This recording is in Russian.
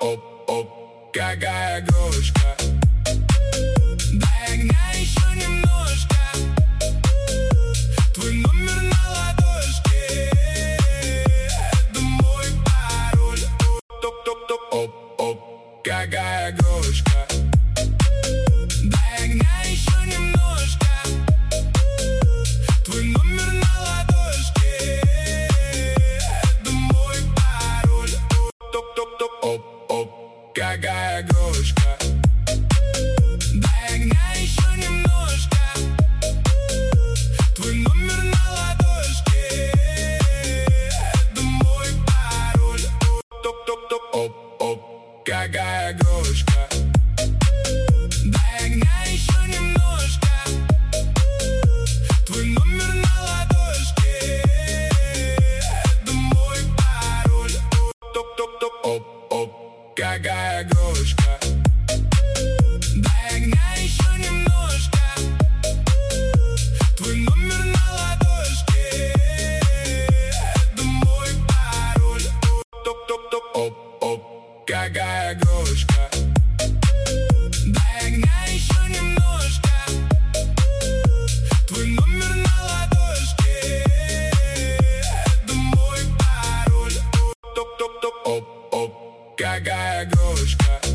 оп, какая игрушка. Дай огня еще немножко. Твой номер на ладошке. Это мой пароль. Оп, какая игрушка. Дай огня еще немножко. Твой номер на ладошке. Это мой пароль. Оп, какая игрушка. Дай огня еще немножко. Твой номер на ладошке. Это мой пароль. Оп, какая игрушка. Дай огня еще немножко. Твой номер на ладошке. Это мой пароль. Оп, какая игрушка. Дай огня еще немножко. Твой номер на ладошке. Это мой пароль. Оп, какая игрушка. Дай огня